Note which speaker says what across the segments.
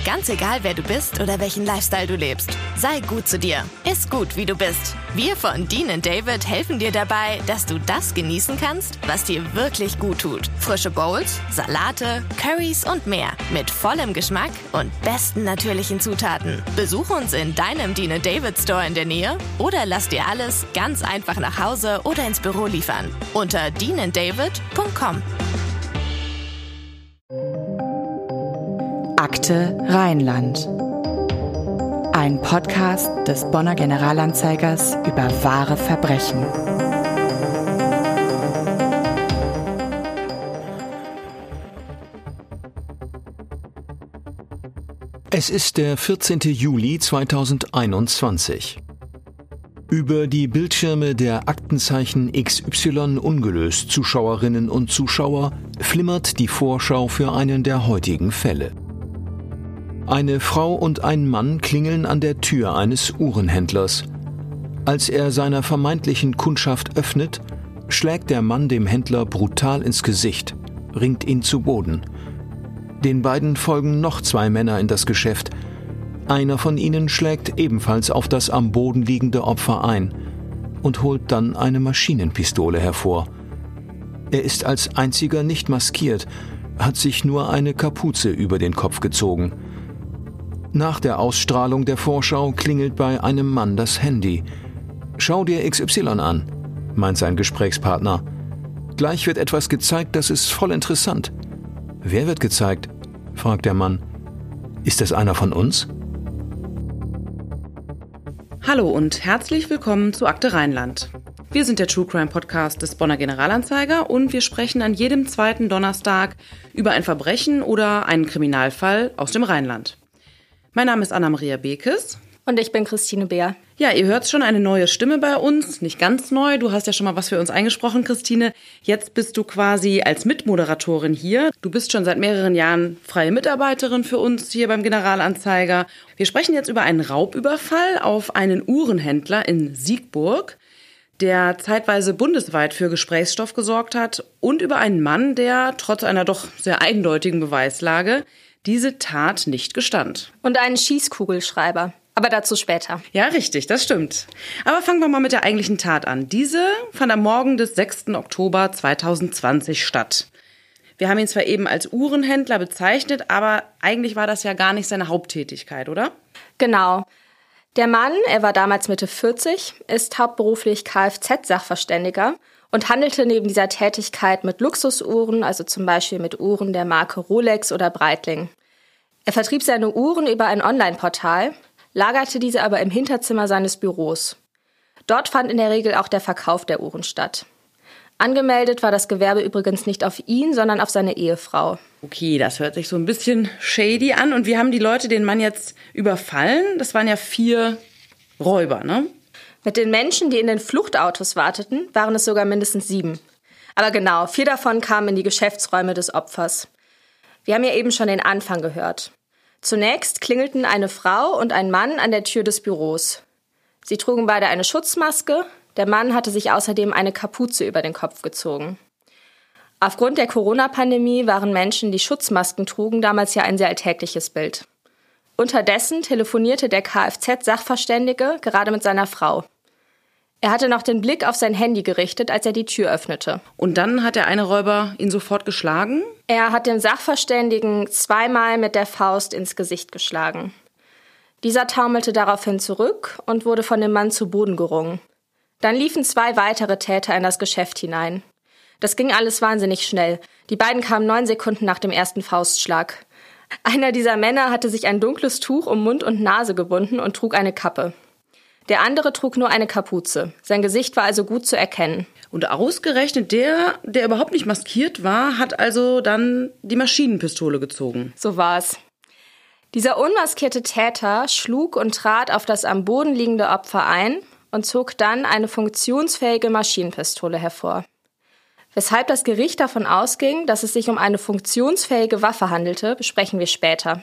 Speaker 1: Ganz egal, wer du bist oder welchen Lifestyle du lebst. Sei gut zu dir. Iss gut, wie du bist. Wir von Dean & David helfen dir dabei, dass du das genießen kannst, was dir wirklich gut tut. Frische Bowls, Salate, Currys und mehr. Mit vollem Geschmack und besten natürlichen Zutaten. Besuch uns in deinem Dean & David Store in der Nähe oder lass dir alles ganz einfach nach Hause oder ins Büro liefern. Unter deananddavid.com.
Speaker 2: Akte Rheinland. Ein Podcast des Bonner Generalanzeigers über wahre Verbrechen.
Speaker 3: Es ist der 14. Juli 2021. Über die Bildschirme der Aktenzeichen XY ungelöst Zuschauerinnen und Zuschauer flimmert die Vorschau für einen der heutigen Fälle. Eine Frau und ein Mann klingeln an der Tür eines Uhrenhändlers. Als er seiner vermeintlichen Kundschaft öffnet, schlägt der Mann dem Händler brutal ins Gesicht, ringt ihn zu Boden. Den beiden folgen noch 2 Männer in das Geschäft. Einer von ihnen schlägt ebenfalls auf das am Boden liegende Opfer ein und holt dann eine Maschinenpistole hervor. Er ist als einziger nicht maskiert, hat sich nur eine Kapuze über den Kopf gezogen. Nach der Ausstrahlung der Vorschau klingelt bei einem Mann das Handy. »Schau dir XY an«, meint sein Gesprächspartner. »Gleich wird etwas gezeigt, das ist voll interessant.« »Wer wird gezeigt?«, fragt der Mann. »Ist das einer von uns?«
Speaker 4: Hallo und herzlich willkommen zu Akte Rheinland. Wir sind der True Crime Podcast des Bonner Generalanzeiger und wir sprechen an jedem zweiten Donnerstag über ein Verbrechen oder einen Kriminalfall aus dem Rheinland. Mein Name ist Anna-Maria Bekes.
Speaker 5: Und ich bin Christine Beer.
Speaker 4: Ja, ihr hört schon eine neue Stimme bei uns. Nicht ganz neu. Du hast ja schon mal was für uns eingesprochen, Christine. Jetzt bist du quasi als Mitmoderatorin hier. Du bist schon seit mehreren Jahren freie Mitarbeiterin für uns hier beim Generalanzeiger. Wir sprechen jetzt über einen Raubüberfall auf einen Uhrenhändler in Siegburg, der zeitweise bundesweit für Gesprächsstoff gesorgt hat, und über einen Mann, der trotz einer doch sehr eindeutigen Beweislage diese Tat nicht gestand.
Speaker 5: Und einen Schießkugelschreiber. Aber dazu später.
Speaker 4: Ja, richtig, das stimmt. Aber fangen wir mal mit der eigentlichen Tat an. Diese fand am Morgen des 6. Oktober 2020 statt. Wir haben ihn zwar eben als Uhrenhändler bezeichnet, aber eigentlich war das ja gar nicht seine Haupttätigkeit, oder?
Speaker 5: Genau. Der Mann, er war damals Mitte 40, ist hauptberuflich Kfz-Sachverständiger und handelte neben dieser Tätigkeit mit Luxusuhren, also zum Beispiel mit Uhren der Marke Rolex oder Breitling. Er vertrieb seine Uhren über ein Online-Portal, lagerte diese aber im Hinterzimmer seines Büros. Dort fand in der Regel auch der Verkauf der Uhren statt. Angemeldet war das Gewerbe übrigens nicht auf ihn, sondern auf seine Ehefrau.
Speaker 4: Okay, das hört sich so ein bisschen shady an. Und wie haben die Leute den Mann jetzt überfallen? Das waren ja 4 Räuber, ne?
Speaker 5: Mit den Menschen, die in den Fluchtautos warteten, waren es sogar mindestens 7. Aber genau, 4 davon kamen in die Geschäftsräume des Opfers. Wir haben ja eben schon den Anfang gehört. Zunächst klingelten eine Frau und ein Mann an der Tür des Büros. Sie trugen beide eine Schutzmaske, der Mann hatte sich außerdem eine Kapuze über den Kopf gezogen. Aufgrund der Corona-Pandemie waren Menschen, die Schutzmasken trugen, damals ja ein sehr alltägliches Bild. Unterdessen telefonierte der Kfz-Sachverständige gerade mit seiner Frau. Er hatte noch den Blick auf sein Handy gerichtet, als er die Tür öffnete.
Speaker 4: Und dann hat der eine Räuber ihn sofort geschlagen?
Speaker 5: Er hat den Sachverständigen 2-mal mit der Faust ins Gesicht geschlagen. Dieser taumelte daraufhin zurück und wurde von dem Mann zu Boden gerungen. Dann liefen 2 weitere Täter in das Geschäft hinein. Das ging alles wahnsinnig schnell. Die beiden kamen 9 Sekunden nach dem ersten Faustschlag. Einer dieser Männer hatte sich ein dunkles Tuch um Mund und Nase gebunden und trug eine Kappe. Der andere trug nur eine Kapuze. Sein Gesicht war also gut zu erkennen.
Speaker 4: Und ausgerechnet der überhaupt nicht maskiert war, hat also dann die Maschinenpistole gezogen.
Speaker 5: So war's. Dieser unmaskierte Täter schlug und trat auf das am Boden liegende Opfer ein und zog dann eine funktionsfähige Maschinenpistole hervor. Weshalb das Gericht davon ausging, dass es sich um eine funktionsfähige Waffe handelte, besprechen wir später.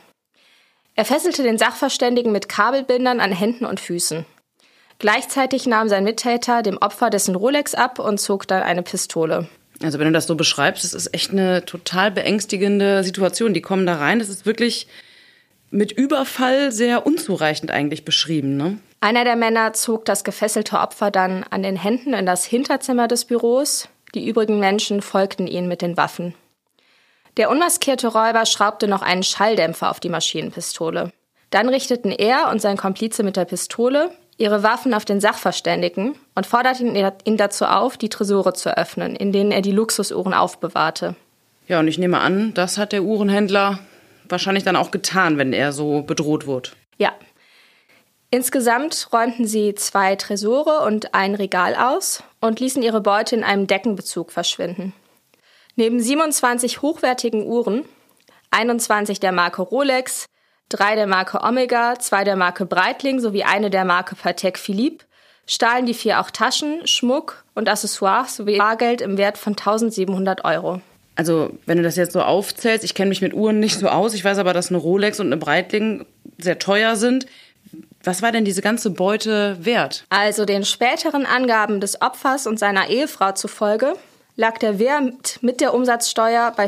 Speaker 5: Er fesselte den Sachverständigen mit Kabelbindern an Händen und Füßen. Gleichzeitig nahm sein Mittäter dem Opfer dessen Rolex ab und zog dann eine Pistole.
Speaker 4: Also wenn du das so beschreibst, das ist echt eine total beängstigende Situation. Die kommen da rein, das ist wirklich mit Überfall sehr unzureichend eigentlich beschrieben, ne?
Speaker 5: Einer der Männer zog das gefesselte Opfer dann an den Händen in das Hinterzimmer des Büros. Die übrigen Menschen folgten ihnen mit den Waffen. Der unmaskierte Räuber schraubte noch einen Schalldämpfer auf die Maschinenpistole. Dann richteten er und sein Komplize mit der Pistole ihre Waffen auf den Sachverständigen und forderten ihn dazu auf, die Tresore zu öffnen, in denen er die Luxusuhren aufbewahrte.
Speaker 4: Ja, und ich nehme an, das hat der Uhrenhändler wahrscheinlich dann auch getan, wenn er so bedroht wurde.
Speaker 5: Ja. Insgesamt räumten sie 2 Tresore und ein Regal aus und ließen ihre Beute in einem Deckenbezug verschwinden. Neben 27 hochwertigen Uhren, 21 der Marke Rolex, 3 der Marke Omega, 2 der Marke Breitling sowie eine der Marke Patek Philippe, stahlen die 4 auch Taschen, Schmuck und Accessoires sowie Bargeld im Wert von 1.700 €.
Speaker 4: Also, wenn du das jetzt so aufzählst, ich kenne mich mit Uhren nicht so aus, ich weiß aber, dass eine Rolex und eine Breitling sehr teuer sind. Was war denn diese ganze Beute wert?
Speaker 5: Also den späteren Angaben des Opfers und seiner Ehefrau zufolge lag der Wert mit der Umsatzsteuer bei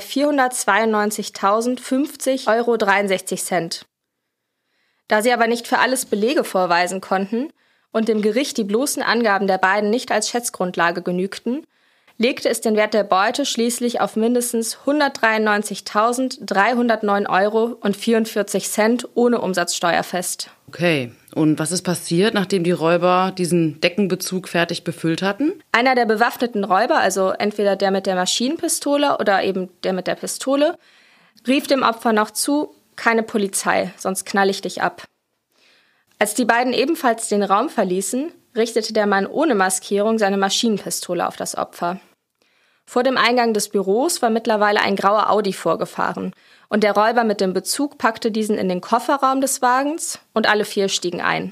Speaker 5: 492.050,63 €. Da sie aber nicht für alles Belege vorweisen konnten und dem Gericht die bloßen Angaben der beiden nicht als Schätzgrundlage genügten, legte es den Wert der Beute schließlich auf mindestens 193.309,44 € ohne Umsatzsteuer fest.
Speaker 4: Okay, und was ist passiert, nachdem die Räuber diesen Deckenbezug fertig befüllt hatten?
Speaker 5: Einer der bewaffneten Räuber, also entweder der mit der Maschinenpistole oder eben der mit der Pistole, rief dem Opfer noch zu: keine Polizei, sonst knall ich dich ab. Als die beiden ebenfalls den Raum verließen, richtete der Mann ohne Maskierung seine Maschinenpistole auf das Opfer. Vor dem Eingang des Büros war mittlerweile ein grauer Audi vorgefahren und der Räuber mit dem Bezug packte diesen in den Kofferraum des Wagens und alle 4 stiegen ein.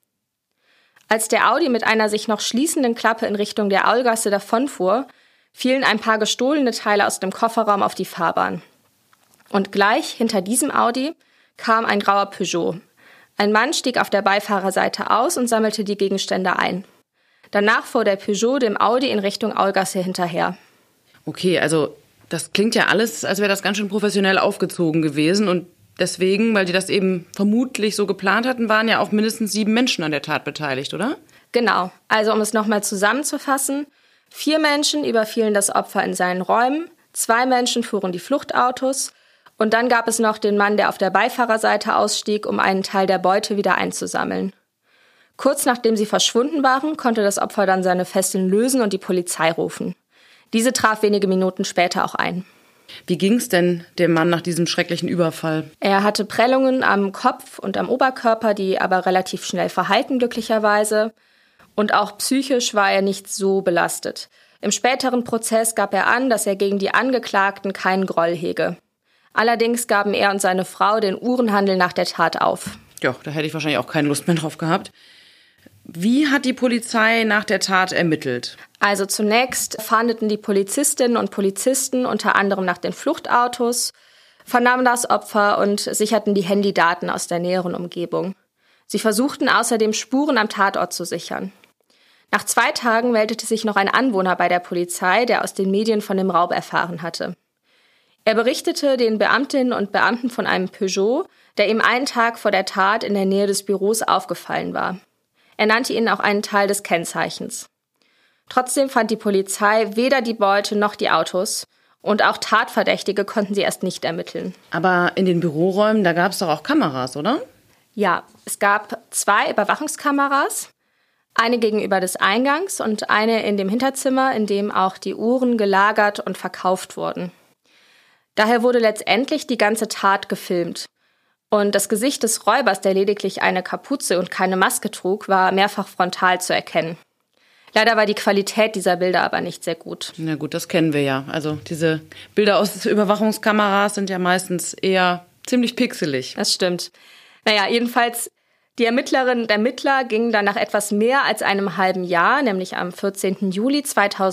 Speaker 5: Als der Audi mit einer sich noch schließenden Klappe in Richtung der Aulgasse davonfuhr, fielen ein paar gestohlene Teile aus dem Kofferraum auf die Fahrbahn. Und gleich hinter diesem Audi kam ein grauer Peugeot. Ein Mann stieg auf der Beifahrerseite aus und sammelte die Gegenstände ein. Danach fuhr der Peugeot dem Audi in Richtung Aulgasse hinterher.
Speaker 4: Okay, also das klingt ja alles, als wäre das ganz schön professionell aufgezogen gewesen. Und deswegen, weil die das eben vermutlich so geplant hatten, waren ja auch mindestens 7 Menschen an der Tat beteiligt, oder?
Speaker 5: Genau, also um es nochmal zusammenzufassen: 4 Menschen überfielen das Opfer in seinen Räumen, 2 Menschen fuhren die Fluchtautos und dann gab es noch den Mann, der auf der Beifahrerseite ausstieg, um einen Teil der Beute wieder einzusammeln. Kurz nachdem sie verschwunden waren, konnte das Opfer dann seine Fesseln lösen und die Polizei rufen. Diese traf wenige Minuten später auch ein.
Speaker 4: Wie ging's denn dem Mann nach diesem schrecklichen Überfall?
Speaker 5: Er hatte Prellungen am Kopf und am Oberkörper, die aber relativ schnell verheilten, glücklicherweise. Und auch psychisch war er nicht so belastet. Im späteren Prozess gab er an, dass er gegen die Angeklagten keinen Groll hege. Allerdings gaben er und seine Frau den Uhrenhandel nach der Tat auf.
Speaker 4: Ja, da hätte ich wahrscheinlich auch keine Lust mehr drauf gehabt. Wie hat die Polizei nach der Tat ermittelt?
Speaker 5: Also zunächst fahndeten die Polizistinnen und Polizisten unter anderem nach den Fluchtautos, vernahmen das Opfer und sicherten die Handydaten aus der näheren Umgebung. Sie versuchten außerdem Spuren am Tatort zu sichern. Nach 2 Tagen meldete sich noch ein Anwohner bei der Polizei, der aus den Medien von dem Raub erfahren hatte. Er berichtete den Beamtinnen und Beamten von einem Peugeot, der ihm einen Tag vor der Tat in der Nähe des Büros aufgefallen war. Er nannte ihnen auch einen Teil des Kennzeichens. Trotzdem fand die Polizei weder die Beute noch die Autos und auch Tatverdächtige konnten sie erst nicht ermitteln.
Speaker 4: Aber in den Büroräumen, da gab es doch auch Kameras, oder?
Speaker 5: Ja, es gab 2 Überwachungskameras, eine gegenüber des Eingangs und eine in dem Hinterzimmer, in dem auch die Uhren gelagert und verkauft wurden. Daher wurde letztendlich die ganze Tat gefilmt. Und das Gesicht des Räubers, der lediglich eine Kapuze und keine Maske trug, war mehrfach frontal zu erkennen. Leider war die Qualität dieser Bilder aber nicht sehr gut.
Speaker 4: Na gut, das kennen wir ja. Also diese Bilder aus Überwachungskameras sind ja meistens eher ziemlich pixelig.
Speaker 5: Das stimmt. Naja, jedenfalls, die Ermittlerinnen und Ermittler gingen dann nach etwas mehr als einem halben Jahr, nämlich am 14. Juli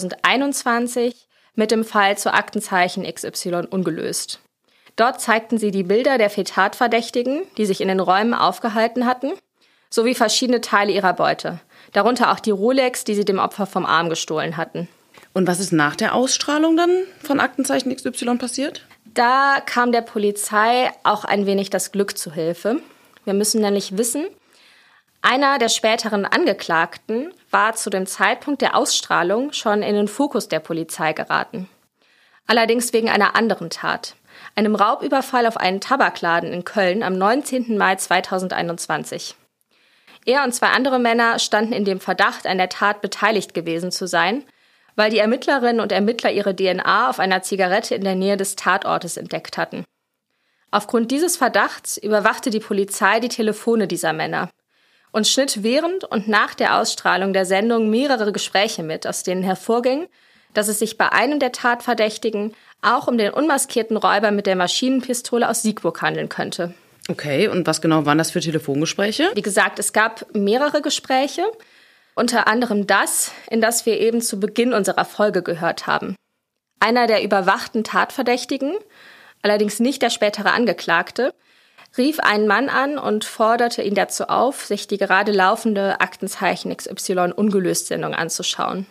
Speaker 5: 2021, mit dem Fall zu Aktenzeichen XY ungelöst. Dort zeigten sie die Bilder der 4 Tatverdächtigen, die sich in den Räumen aufgehalten hatten, sowie verschiedene Teile ihrer Beute, darunter auch die Rolex, die sie dem Opfer vom Arm gestohlen hatten.
Speaker 4: Und was ist nach der Ausstrahlung dann von Aktenzeichen XY passiert?
Speaker 5: Da kam der Polizei auch ein wenig das Glück zu Hilfe. Wir müssen nämlich wissen, einer der späteren Angeklagten war zu dem Zeitpunkt der Ausstrahlung schon in den Fokus der Polizei geraten. Allerdings wegen einer anderen Tat, einem Raubüberfall auf einen Tabakladen in Köln am 19. Mai 2021. Er und 2 andere Männer standen in dem Verdacht, an der Tat beteiligt gewesen zu sein, weil die Ermittlerinnen und Ermittler ihre DNA auf einer Zigarette in der Nähe des Tatortes entdeckt hatten. Aufgrund dieses Verdachts überwachte die Polizei die Telefone dieser Männer und schnitt während und nach der Ausstrahlung der Sendung mehrere Gespräche mit, aus denen hervorging, dass es sich bei einem der Tatverdächtigen auch um den unmaskierten Räuber mit der Maschinenpistole aus Siegburg handeln könnte.
Speaker 4: Okay, und was genau waren das für Telefongespräche?
Speaker 5: Wie gesagt, es gab mehrere Gespräche, unter anderem das, in das wir eben zu Beginn unserer Folge gehört haben. Einer der überwachten Tatverdächtigen, allerdings nicht der spätere Angeklagte, rief einen Mann an und forderte ihn dazu auf, sich die gerade laufende Aktenzeichen XY-Ungelöst-Sendung anzuschauen.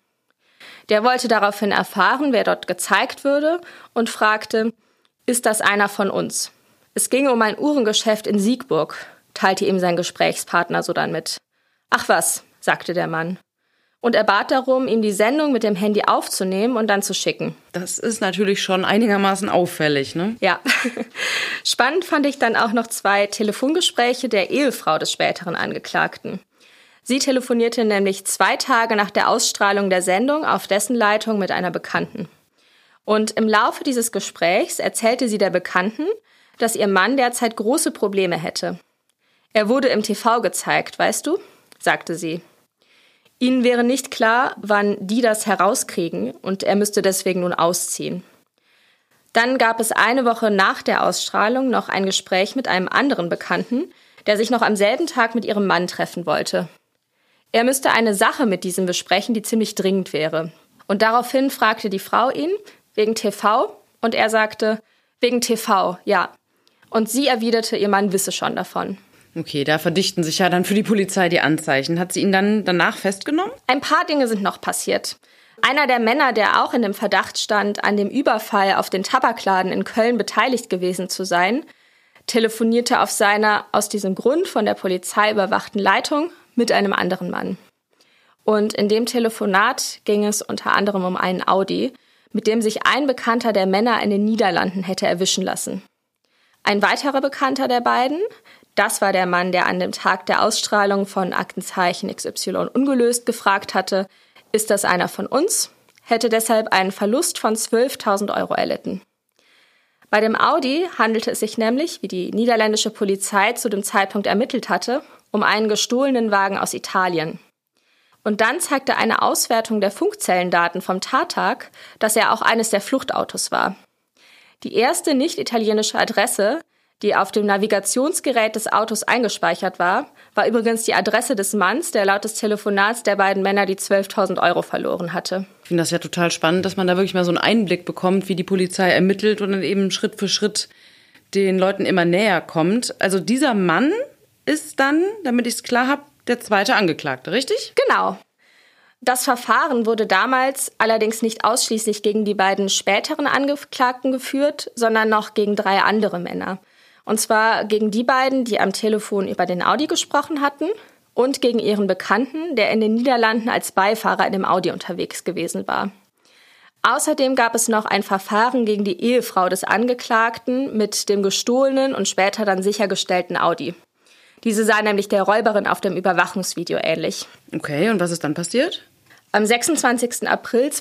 Speaker 5: Der wollte daraufhin erfahren, wer dort gezeigt würde, und fragte, ist das einer von uns? Es ginge um ein Uhrengeschäft in Siegburg, teilte ihm sein Gesprächspartner so dann mit. Ach was, sagte der Mann. Und er bat darum, ihm die Sendung mit dem Handy aufzunehmen und dann zu schicken.
Speaker 4: Das ist natürlich schon einigermaßen auffällig, ne?
Speaker 5: Ja. Spannend fand ich dann auch noch 2 Telefongespräche der Ehefrau des späteren Angeklagten. Sie telefonierte nämlich 2 Tage nach der Ausstrahlung der Sendung auf dessen Leitung mit einer Bekannten. Und im Laufe dieses Gesprächs erzählte sie der Bekannten, dass ihr Mann derzeit große Probleme hätte. Er wurde im TV gezeigt, weißt du, sagte sie. Ihnen wäre nicht klar, wann die das herauskriegen, und er müsste deswegen nun ausziehen. Dann gab es eine Woche nach der Ausstrahlung noch ein Gespräch mit einem anderen Bekannten, der sich noch am selben Tag mit ihrem Mann treffen wollte. Er müsste eine Sache mit diesem besprechen, die ziemlich dringend wäre. Und daraufhin fragte die Frau ihn, wegen TV, und er sagte, wegen TV, ja. Und sie erwiderte, ihr Mann wisse schon davon.
Speaker 4: Okay, da verdichten sich ja dann für die Polizei die Anzeichen. Hat sie ihn dann danach festgenommen?
Speaker 5: Ein paar Dinge sind noch passiert. Einer der Männer, der auch in dem Verdacht stand, an dem Überfall auf den Tabakladen in Köln beteiligt gewesen zu sein, telefonierte auf seiner aus diesem Grund von der Polizei überwachten Leitung mit einem anderen Mann. Und in dem Telefonat ging es unter anderem um einen Audi, mit dem sich ein Bekannter der Männer in den Niederlanden hätte erwischen lassen. Ein weiterer Bekannter der beiden, das war der Mann, der an dem Tag der Ausstrahlung von Aktenzeichen XY ungelöst gefragt hatte, ist das einer von uns, hätte deshalb einen Verlust von 12.000 Euro erlitten. Bei dem Audi handelte es sich nämlich, wie die niederländische Polizei zu dem Zeitpunkt ermittelt hatte, um einen gestohlenen Wagen aus Italien. Und dann zeigte eine Auswertung der Funkzellendaten vom Tattag, dass er auch eines der Fluchtautos war. Die erste nicht-italienische Adresse, die auf dem Navigationsgerät des Autos eingespeichert war übrigens die Adresse des Manns, der laut des Telefonats der beiden Männer die 12.000 Euro verloren hatte.
Speaker 4: Ich finde das ja total spannend, dass man da wirklich mal so einen Einblick bekommt, wie die Polizei ermittelt und dann eben Schritt für Schritt den Leuten immer näher kommt. Also dieser Mann ist dann, damit ich es klar habe, der zweite Angeklagte, richtig?
Speaker 5: Genau. Das Verfahren wurde damals allerdings nicht ausschließlich gegen die beiden späteren Angeklagten geführt, sondern noch gegen 3 andere Männer. Und zwar gegen die beiden, die am Telefon über den Audi gesprochen hatten, und gegen ihren Bekannten, der in den Niederlanden als Beifahrer in dem Audi unterwegs gewesen war. Außerdem gab es noch ein Verfahren gegen die Ehefrau des Angeklagten mit dem gestohlenen und später dann sichergestellten Audi. Diese sah nämlich der Räuberin auf dem Überwachungsvideo ähnlich.
Speaker 4: Okay, und was ist dann passiert?
Speaker 5: Am 26. April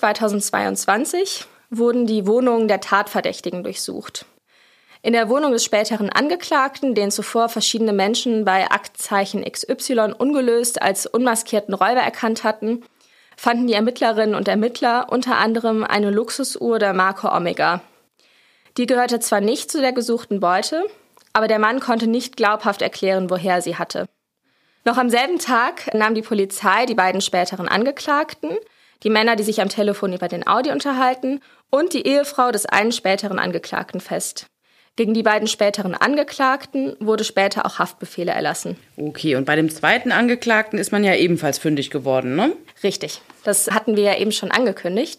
Speaker 5: 2022 wurden die Wohnungen der Tatverdächtigen durchsucht. In der Wohnung des späteren Angeklagten, den zuvor verschiedene Menschen bei Aktenzeichen XY ungelöst als unmaskierten Räuber erkannt hatten, fanden die Ermittlerinnen und Ermittler unter anderem eine Luxusuhr der Marke Omega. Die gehörte zwar nicht zu der gesuchten Beute, aber der Mann konnte nicht glaubhaft erklären, woher er sie hatte. Noch am selben Tag nahm die Polizei die beiden späteren Angeklagten, die Männer, die sich am Telefon über den Audi unterhalten, und die Ehefrau des einen späteren Angeklagten fest. Gegen die beiden späteren Angeklagten wurde später auch Haftbefehle erlassen.
Speaker 4: Okay, und bei dem zweiten Angeklagten ist man ja ebenfalls fündig geworden, ne?
Speaker 5: Richtig, das hatten wir ja eben schon angekündigt.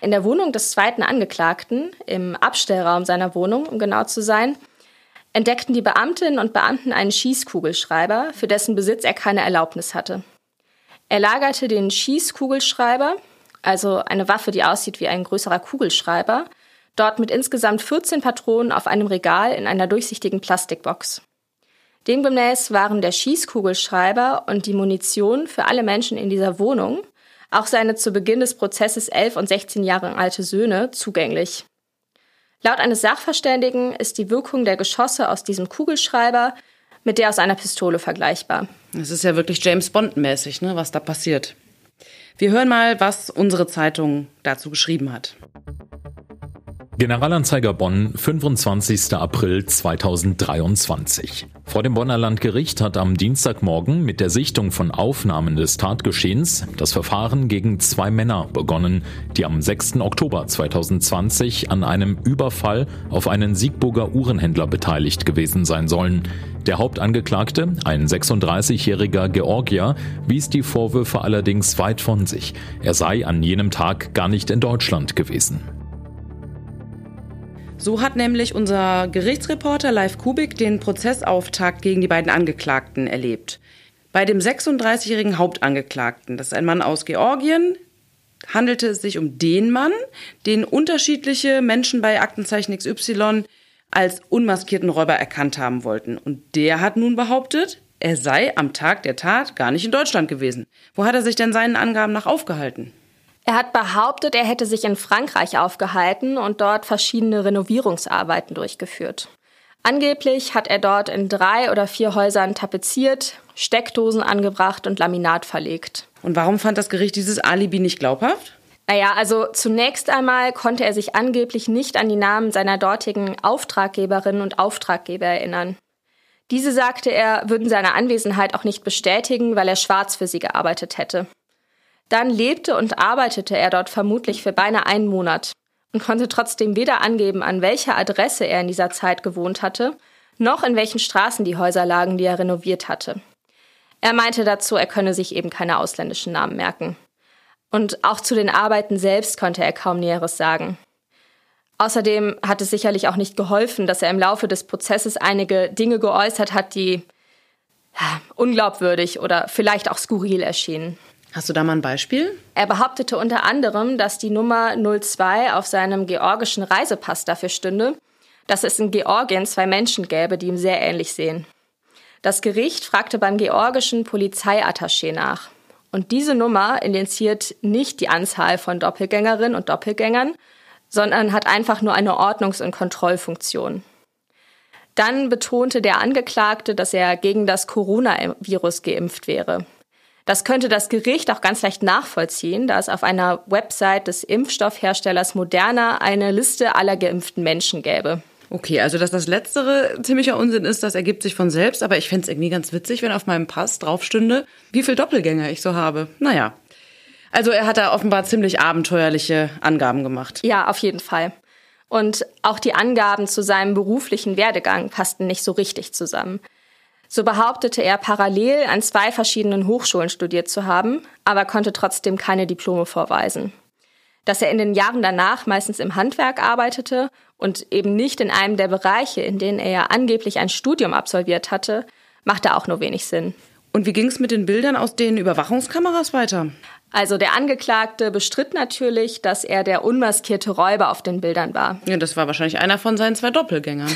Speaker 5: In der Wohnung des zweiten Angeklagten, im Abstellraum seiner Wohnung, um genau zu sein, entdeckten die Beamtinnen und Beamten einen Schießkugelschreiber, für dessen Besitz er keine Erlaubnis hatte. Er lagerte den Schießkugelschreiber, also eine Waffe, die aussieht wie ein größerer Kugelschreiber, dort mit insgesamt 14 Patronen auf einem Regal in einer durchsichtigen Plastikbox. Demgemäß waren der Schießkugelschreiber und die Munition für alle Menschen in dieser Wohnung, auch seine zu Beginn des Prozesses 11 und 16 Jahre alte Söhne, zugänglich. Laut eines Sachverständigen ist die Wirkung der Geschosse aus diesem Kugelschreiber mit der aus einer Pistole vergleichbar.
Speaker 4: Das ist ja wirklich James-Bond-mäßig, ne, was da passiert. Wir hören mal, was unsere Zeitung dazu geschrieben hat.
Speaker 6: Generalanzeiger Bonn, 25. April 2023. Vor dem Bonner Landgericht hat am Dienstagmorgen mit der Sichtung von Aufnahmen des Tatgeschehens das Verfahren gegen 2 Männer begonnen, die am 6. Oktober 2020 an einem Überfall auf einen Siegburger Uhrenhändler beteiligt gewesen sein sollen. Der Hauptangeklagte, ein 36-jähriger Georgier, wies die Vorwürfe allerdings weit von sich. Er sei an jenem Tag gar nicht in Deutschland gewesen.
Speaker 4: So hat nämlich unser Gerichtsreporter Leif Kubik den Prozessauftakt gegen die beiden Angeklagten erlebt. Bei dem 36-jährigen Hauptangeklagten, das ist ein Mann aus Georgien, handelte es sich um den Mann, den unterschiedliche Menschen bei Aktenzeichen XY als unmaskierten Räuber erkannt haben wollten. Und der hat nun behauptet, er sei am Tag der Tat gar nicht in Deutschland gewesen. Wo hat er sich denn seinen Angaben nach aufgehalten?
Speaker 5: Er hat behauptet, er hätte sich in Frankreich aufgehalten und dort verschiedene Renovierungsarbeiten durchgeführt. Angeblich hat er dort in 3 oder 4 Häusern tapeziert, Steckdosen angebracht und Laminat verlegt.
Speaker 4: Und warum fand das Gericht dieses Alibi nicht glaubhaft?
Speaker 5: Naja, also zunächst einmal konnte er sich angeblich nicht an die Namen seiner dortigen Auftraggeberinnen und Auftraggeber erinnern. Diese, sagte er, würden seine Anwesenheit auch nicht bestätigen, weil er schwarz für sie gearbeitet hätte. Dann lebte und arbeitete er dort vermutlich für beinahe 1 Monat und konnte trotzdem weder angeben, an welcher Adresse er in dieser Zeit gewohnt hatte, noch in welchen Straßen die Häuser lagen, die er renoviert hatte. Er meinte dazu, er könne sich eben keine ausländischen Namen merken. Und auch zu den Arbeiten selbst konnte er kaum Näheres sagen. Außerdem hat es sicherlich auch nicht geholfen, dass er im Laufe des Prozesses einige Dinge geäußert hat, die unglaubwürdig oder vielleicht auch skurril erschienen.
Speaker 4: Hast du da mal ein Beispiel?
Speaker 5: Er behauptete unter anderem, dass die Nummer 02 auf seinem georgischen Reisepass dafür stünde, dass es in Georgien 2 Menschen gäbe, die ihm sehr ähnlich sehen. Das Gericht fragte beim georgischen Polizeiattaché nach. Und diese Nummer indiziert nicht die Anzahl von Doppelgängerinnen und Doppelgängern, sondern hat einfach nur eine Ordnungs- und Kontrollfunktion. Dann betonte der Angeklagte, dass er gegen das Coronavirus geimpft wäre. Das könnte das Gericht auch ganz leicht nachvollziehen, da es auf einer Website des Impfstoffherstellers Moderna eine Liste aller geimpften Menschen gäbe.
Speaker 4: Okay, also dass das Letztere ziemlicher Unsinn ist, das ergibt sich von selbst. Aber ich fände es irgendwie ganz witzig, wenn auf meinem Pass drauf stünde, wie viel Doppelgänger ich so habe. Naja, also er hat da offenbar ziemlich abenteuerliche Angaben gemacht.
Speaker 5: Ja, auf jeden Fall. Und auch die Angaben zu seinem beruflichen Werdegang passten nicht so richtig zusammen. So behauptete er, parallel an 2 verschiedenen Hochschulen studiert zu haben, aber konnte trotzdem keine Diplome vorweisen. Dass er in den Jahren danach meistens im Handwerk arbeitete und eben nicht in einem der Bereiche, in denen er ja angeblich ein Studium absolviert hatte, machte auch nur wenig Sinn.
Speaker 4: Und wie ging es mit den Bildern aus den Überwachungskameras weiter?
Speaker 5: Also der Angeklagte bestritt natürlich, dass er der unmaskierte Räuber auf den Bildern war.
Speaker 4: Ja, das war wahrscheinlich einer von seinen 2 Doppelgängern.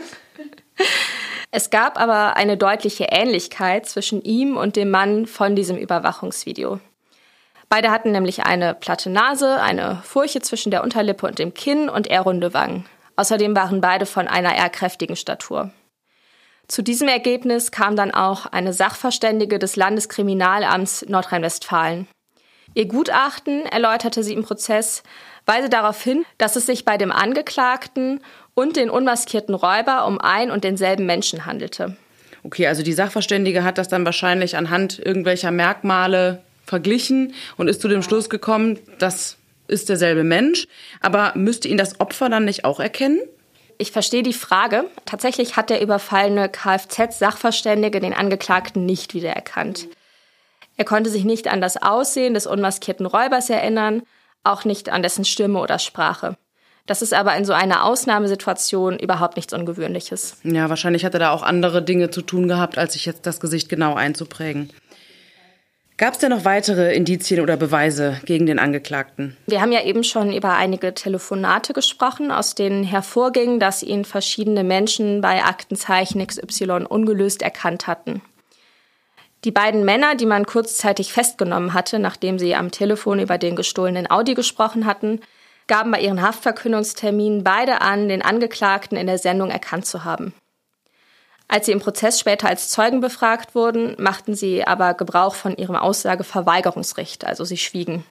Speaker 5: Es gab aber eine deutliche Ähnlichkeit zwischen ihm und dem Mann von diesem Überwachungsvideo. Beide hatten nämlich eine platte Nase, eine Furche zwischen der Unterlippe und dem Kinn und eher runde Wangen. Außerdem waren beide von einer eher kräftigen Statur. Zu diesem Ergebnis kam dann auch eine Sachverständige des Landeskriminalamts Nordrhein-Westfalen. Ihr Gutachten, erläuterte sie im Prozess, weise darauf hin, dass es sich bei dem Angeklagten und den unmaskierten Räuber um ein und denselben Menschen handelte.
Speaker 4: Okay, also die Sachverständige hat das dann wahrscheinlich anhand irgendwelcher Merkmale verglichen und ist zu dem Schluss gekommen, das ist derselbe Mensch. Aber müsste ihn das Opfer dann nicht auch erkennen?
Speaker 5: Ich verstehe die Frage. Tatsächlich hat der überfallene Kfz-Sachverständige den Angeklagten nicht wiedererkannt. Er konnte sich nicht an das Aussehen des unmaskierten Räubers erinnern, auch nicht an dessen Stimme oder Sprache. Das ist aber in so einer Ausnahmesituation überhaupt nichts Ungewöhnliches.
Speaker 4: Ja, wahrscheinlich hat er da auch andere Dinge zu tun gehabt, als sich jetzt das Gesicht genau einzuprägen. Gab es denn noch weitere Indizien oder Beweise gegen den Angeklagten?
Speaker 5: Wir haben ja eben schon über einige Telefonate gesprochen, aus denen hervorging, dass ihn verschiedene Menschen bei Aktenzeichen XY ungelöst erkannt hatten. Die beiden Männer, die man kurzzeitig festgenommen hatte, nachdem sie am Telefon über den gestohlenen Audi gesprochen hatten, gaben bei ihren Haftverkündungsterminen beide an, den Angeklagten in der Sendung erkannt zu haben. Als sie im Prozess später als Zeugen befragt wurden, machten sie aber Gebrauch von ihrem Aussageverweigerungsrecht, also sie schwiegen.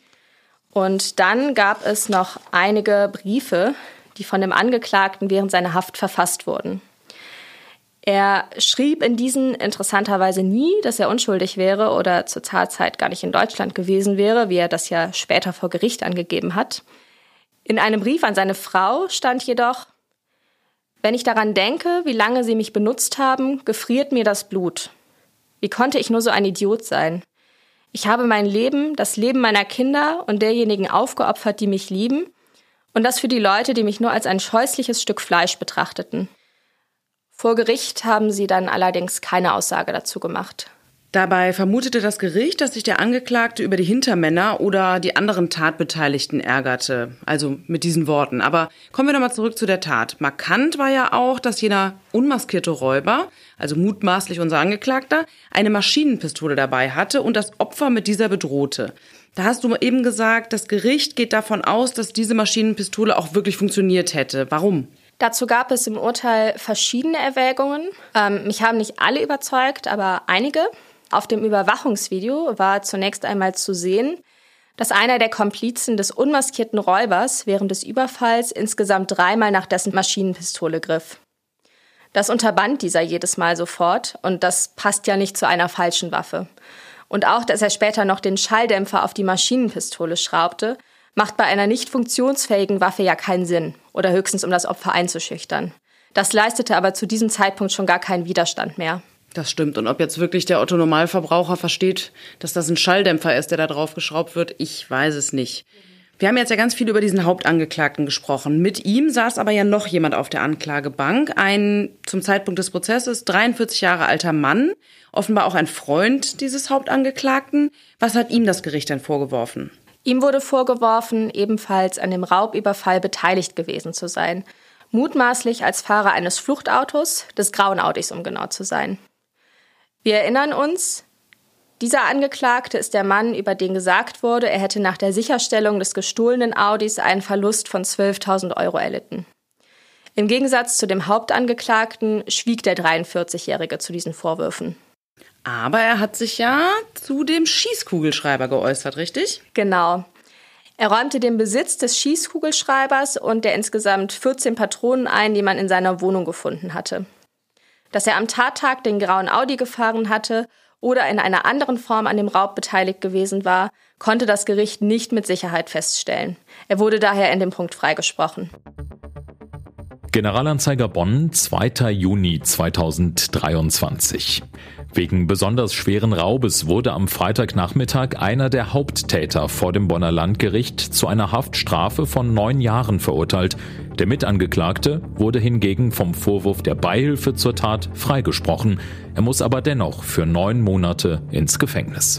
Speaker 5: Und dann gab es noch einige Briefe, die von dem Angeklagten während seiner Haft verfasst wurden. Er schrieb in diesen interessanterweise nie, dass er unschuldig wäre oder zur Tatzeit gar nicht in Deutschland gewesen wäre, wie er das ja später vor Gericht angegeben hat. In einem Brief an seine Frau stand jedoch: Wenn ich daran denke, wie lange sie mich benutzt haben, gefriert mir das Blut. Wie konnte ich nur so ein Idiot sein? Ich habe mein Leben, das Leben meiner Kinder und derjenigen aufgeopfert, die mich lieben, und das für die Leute, die mich nur als ein scheußliches Stück Fleisch betrachteten. Vor Gericht haben sie dann allerdings keine Aussage dazu gemacht.
Speaker 4: Dabei vermutete das Gericht, dass sich der Angeklagte über die Hintermänner oder die anderen Tatbeteiligten ärgerte. Also mit diesen Worten. Aber kommen wir nochmal zurück zu der Tat. Markant war ja auch, dass jener unmaskierte Räuber, also mutmaßlich unser Angeklagter, eine Maschinenpistole dabei hatte und das Opfer mit dieser bedrohte. Da hast du eben gesagt, das Gericht geht davon aus, dass diese Maschinenpistole auch wirklich funktioniert hätte. Warum?
Speaker 5: Dazu gab es im Urteil verschiedene Erwägungen. Mich haben nicht alle überzeugt, aber einige. Auf dem Überwachungsvideo war zunächst einmal zu sehen, dass einer der Komplizen des unmaskierten Räubers während des Überfalls insgesamt 3-mal nach dessen Maschinenpistole griff. Das unterband dieser jedes Mal sofort und das passt ja nicht zu einer falschen Waffe. Und auch, dass er später noch den Schalldämpfer auf die Maschinenpistole schraubte, macht bei einer nicht funktionsfähigen Waffe ja keinen Sinn oder höchstens um das Opfer einzuschüchtern. Das leistete aber zu diesem Zeitpunkt schon gar keinen Widerstand mehr.
Speaker 4: Das stimmt. Und ob jetzt wirklich der Otto-Normalverbraucher versteht, dass das ein Schalldämpfer ist, der da drauf geschraubt wird, ich weiß es nicht. Wir haben jetzt ja ganz viel über diesen Hauptangeklagten gesprochen. Mit ihm saß aber ja noch jemand auf der Anklagebank. Ein zum Zeitpunkt des Prozesses 43 Jahre alter Mann, offenbar auch ein Freund dieses Hauptangeklagten. Was hat ihm das Gericht denn vorgeworfen?
Speaker 5: Ihm wurde vorgeworfen, ebenfalls an dem Raubüberfall beteiligt gewesen zu sein. Mutmaßlich als Fahrer eines Fluchtautos, des grauen Audis, um genau zu sein. Wir erinnern uns, dieser Angeklagte ist der Mann, über den gesagt wurde, er hätte nach der Sicherstellung des gestohlenen Audis einen Verlust von 12.000 Euro erlitten. Im Gegensatz zu dem Hauptangeklagten schwieg der 43-Jährige zu diesen Vorwürfen.
Speaker 4: Aber er hat sich ja zu dem Schießkugelschreiber geäußert, richtig?
Speaker 5: Genau. Er räumte den Besitz des Schießkugelschreibers und der insgesamt 14 Patronen ein, die man in seiner Wohnung gefunden hatte. Dass er am Tattag den grauen Audi gefahren hatte oder in einer anderen Form an dem Raub beteiligt gewesen war, konnte das Gericht nicht mit Sicherheit feststellen. Er wurde daher in dem Punkt freigesprochen.
Speaker 6: Generalanzeiger Bonn, 2. Juni 2023. Wegen besonders schweren Raubes wurde am Freitagnachmittag einer der Haupttäter vor dem Bonner Landgericht zu einer Haftstrafe von 9 Jahren verurteilt. Der Mitangeklagte wurde hingegen vom Vorwurf der Beihilfe zur Tat freigesprochen. Er muss aber dennoch für 9 Monate ins Gefängnis.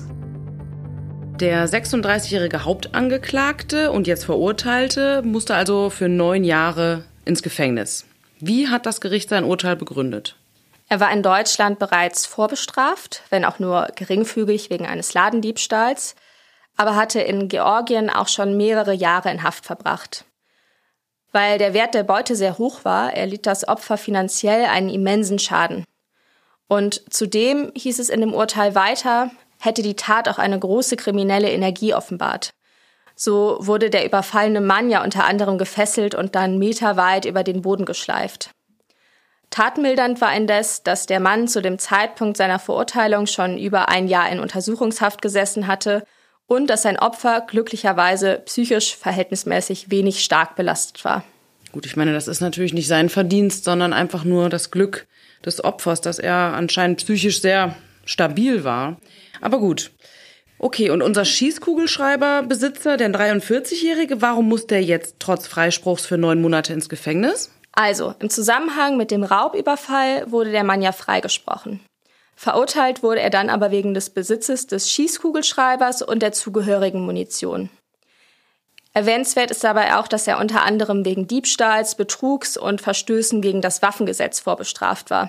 Speaker 4: Der 36-jährige Hauptangeklagte und jetzt Verurteilte musste also für 9 Jahre ins Gefängnis. Wie hat das Gericht sein Urteil begründet?
Speaker 5: Er war in Deutschland bereits vorbestraft, wenn auch nur geringfügig wegen eines Ladendiebstahls, aber hatte in Georgien auch schon mehrere Jahre in Haft verbracht. Weil der Wert der Beute sehr hoch war, erlitt das Opfer finanziell einen immensen Schaden. Und zudem hieß es in dem Urteil weiter, hätte die Tat auch eine große kriminelle Energie offenbart. So wurde der überfallene Mann ja unter anderem gefesselt und dann meterweit über den Boden geschleift. Tatmildernd war indes, dass der Mann zu dem Zeitpunkt seiner Verurteilung schon über 1 Jahr in Untersuchungshaft gesessen hatte und dass sein Opfer glücklicherweise psychisch verhältnismäßig wenig stark belastet war.
Speaker 4: Gut, ich meine, das ist natürlich nicht sein Verdienst, sondern einfach nur das Glück des Opfers, dass er anscheinend psychisch sehr stabil war. Aber gut. Okay, und unser Schießkugelschreiberbesitzer, der 43-Jährige, warum muss der jetzt trotz Freispruchs für 9 Monate ins Gefängnis?
Speaker 5: Also, im Zusammenhang mit dem Raubüberfall wurde der Mann ja freigesprochen. Verurteilt wurde er dann aber wegen des Besitzes des Schießkugelschreibers und der zugehörigen Munition. Erwähnenswert ist dabei auch, dass er unter anderem wegen Diebstahls, Betrugs und Verstößen gegen das Waffengesetz vorbestraft war.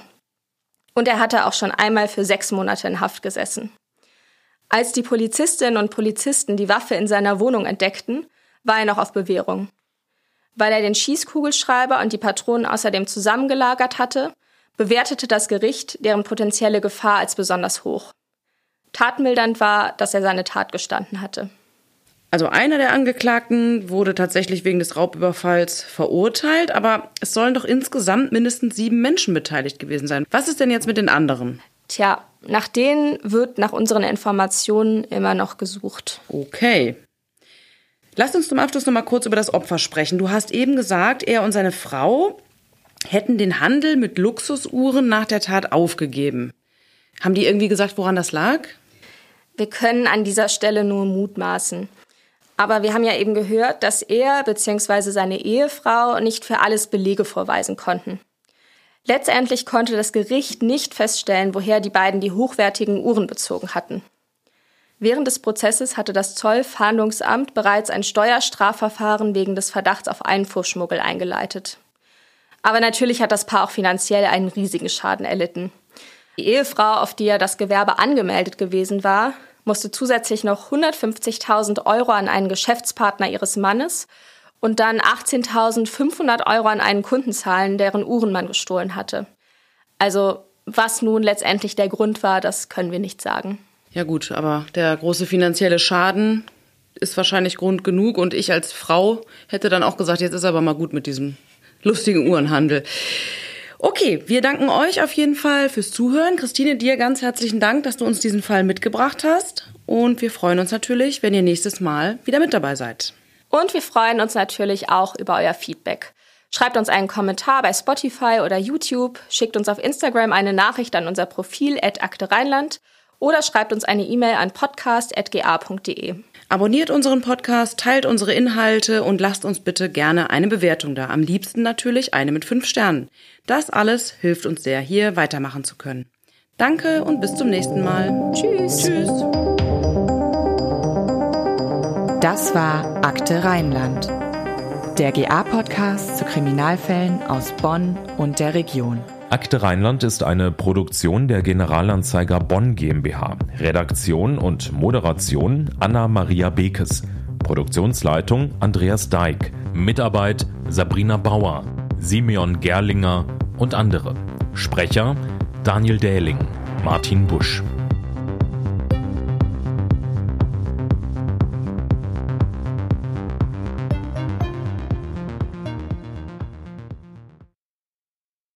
Speaker 5: Und er hatte auch schon einmal für 6 Monate in Haft gesessen. Als die Polizistinnen und Polizisten die Waffe in seiner Wohnung entdeckten, war er noch auf Bewährung. Weil er den Schießkugelschreiber und die Patronen außerdem zusammengelagert hatte, bewertete das Gericht deren potenzielle Gefahr als besonders hoch. Tatmildernd war, dass er seine Tat gestanden hatte.
Speaker 4: Also einer der Angeklagten wurde tatsächlich wegen des Raubüberfalls verurteilt, aber es sollen doch insgesamt mindestens 7 Menschen beteiligt gewesen sein. Was ist denn jetzt mit den anderen?
Speaker 5: Tja, nach denen wird nach unseren Informationen immer noch gesucht.
Speaker 4: Okay. Lasst uns zum Abschluss noch mal kurz über das Opfer sprechen. Du hast eben gesagt, er und seine Frau hätten den Handel mit Luxusuhren nach der Tat aufgegeben. Haben die irgendwie gesagt, woran das lag?
Speaker 5: Wir können an dieser Stelle nur mutmaßen. Aber wir haben ja eben gehört, dass er bzw. seine Ehefrau nicht für alles Belege vorweisen konnten. Letztendlich konnte das Gericht nicht feststellen, woher die beiden die hochwertigen Uhren bezogen hatten. Während des Prozesses hatte das Zollfahndungsamt bereits ein Steuerstrafverfahren wegen des Verdachts auf Einfuhrschmuggel eingeleitet. Aber natürlich hat das Paar auch finanziell einen riesigen Schaden erlitten. Die Ehefrau, auf die ja das Gewerbe angemeldet gewesen war, musste zusätzlich noch 150.000 € an einen Geschäftspartner ihres Mannes und dann 18.500 € an einen Kunden zahlen, deren Uhren man gestohlen hatte. Also was nun letztendlich der Grund war, das können wir nicht sagen.
Speaker 4: Ja gut, aber der große finanzielle Schaden ist wahrscheinlich Grund genug und ich als Frau hätte dann auch gesagt, jetzt ist aber mal gut mit diesem lustigen Uhrenhandel. Okay, wir danken euch auf jeden Fall fürs Zuhören. Christine, dir ganz herzlichen Dank, dass du uns diesen Fall mitgebracht hast. Und wir freuen uns natürlich, wenn ihr nächstes Mal wieder mit dabei seid.
Speaker 5: Und wir freuen uns natürlich auch über euer Feedback. Schreibt uns einen Kommentar bei Spotify oder YouTube, schickt uns auf Instagram eine Nachricht an unser Profil @akte-rheinland oder schreibt uns eine E-Mail an podcast@ga.de.
Speaker 4: Abonniert unseren Podcast, teilt unsere Inhalte und lasst uns bitte gerne eine Bewertung da. Am liebsten natürlich eine mit 5 Sternen. Das alles hilft uns sehr, hier weitermachen zu können. Danke und bis zum nächsten Mal.
Speaker 5: Tschüss.
Speaker 4: Tschüss.
Speaker 2: Das war Akte Rheinland, der GA-Podcast zu Kriminalfällen aus Bonn und der Region.
Speaker 6: Akte Rheinland ist eine Produktion der Generalanzeiger Bonn GmbH. Redaktion und Moderation Anna-Maria Bekes. Produktionsleitung Andreas Dijk. Mitarbeit Sabrina Bauer, Simeon Gerlinger und andere. Sprecher Daniel Dähling, Martin Busch.